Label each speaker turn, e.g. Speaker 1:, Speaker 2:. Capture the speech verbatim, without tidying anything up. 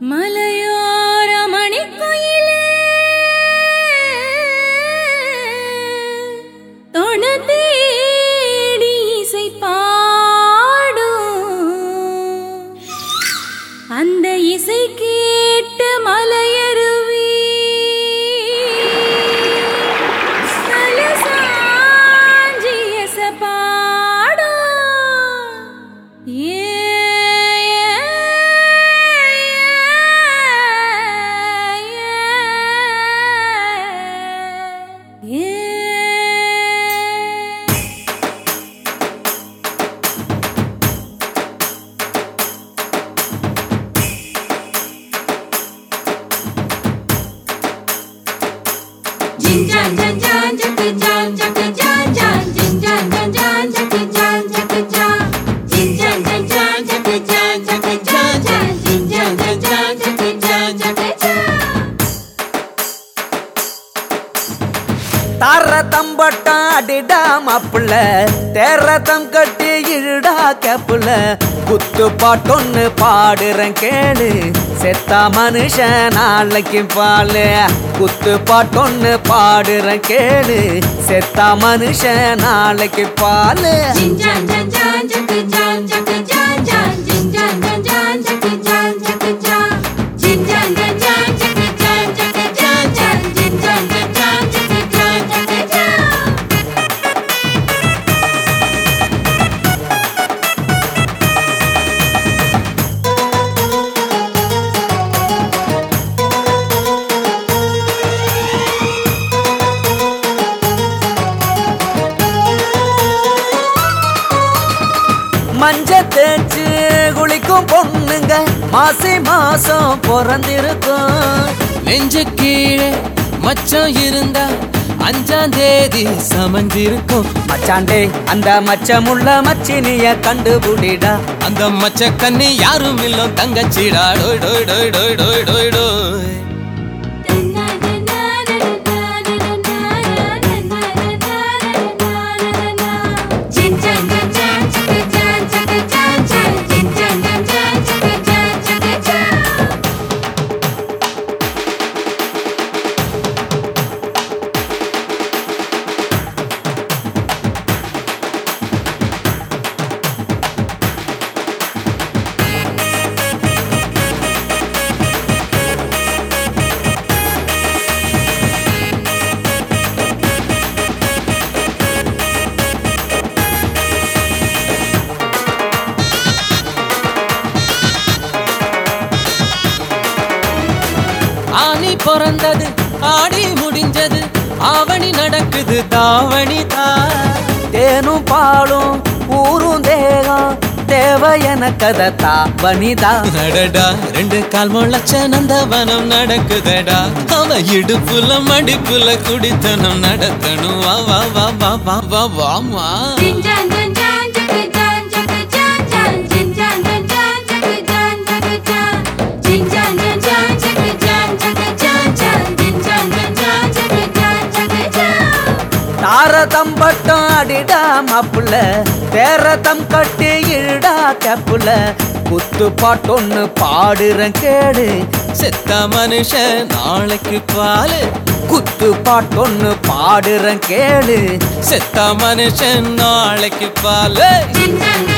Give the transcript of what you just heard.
Speaker 1: மலையோர மணிக்குயிலே தொண தேடி இசை பாடும் அந்த இசை கேட்டு மலையருவி தலை சாஞ்சி எச பாடும். ஏ Jin jan jan jan jacka jan jacka jan jan jin jan jan jan jacka jan jacka jan jin jan jan jan jacka jan jacka jan jan jin jan jan jan jacka jan jacka jan.
Speaker 2: தாரதம் பட்டாடிடா மாப்புள்ள தேரதம் கட்டி இழுடா கேப்புல குத்து பாட்டொன்னு பாடுறேன் கேளு செத்தா மனுஷன் நாளைக்கு பாலு குத்து பாட்டொன்னு பாடுறேன் கேளு செத்தா மனுஷன் நாளைக்கு Balu.
Speaker 1: Jin jan jan jan jacka jan jacka jan jan jin jan jan jan jacka jan jacka jan jin jan jan jan jacka jan jacka jan jan jin jan jan jan jacka jan jacka jan.
Speaker 2: மஞ்ச தேய்ச்சு குளிக்கும் பொண்ணுங்க மாசி மாசம் பிறந்திருக்கும்.
Speaker 3: நெஞ்சு கீழே மச்சம் இருந்தா அஞ்சாம் தேதி சமஞ்சிருக்கும்.
Speaker 2: மச்சாண்டே அந்த மச்சமுள்ள மச்சினிய கண்டுபிடிடா.
Speaker 3: அந்த மச்ச கண்ணி யாரும் இல்ல தங்கச்சிடா. டோய் டோய் டோய் டோய் டோய் டோய் டோய். ஆனி பிறந்தது ஆடி முடிஞ்சது ஆவணி நடக்குது தாவணி தா.
Speaker 2: தேனும் பாலும் ஊரும் தேகம் தேவை எனக்கத தாவணிதா.
Speaker 3: நடடா ரெண்டு கால் முளைச்ச நந்தவனம் நடக்குதடா. அவ இடுப்புல மடிப்புல குடித்தனம் நடத்தணும். வா வா வா வா வா வா வாமா.
Speaker 1: Jin jan jan jan jacka jan jacka jan jan jin jan jan jan jacka jan jacka jan jin jan jan jan jacka jan jacka jan jan jin jan jan jan jacka jan jacka jan.
Speaker 2: தாரதம் பட்டம் அடிடா மாப்புள்ள தேரதம் கட்டி இழுடா கேப்புல குத்து பாட்டொன்னு பாடுறேன் கேளு
Speaker 3: செத்த மனுஷன் நாளைக்கு பாலு.
Speaker 2: குத்து பாட்டொன்னு பாடுறேன் கேளு
Speaker 3: செத்த மனுஷன் நாளைக்கு பாலு.
Speaker 1: Jin jan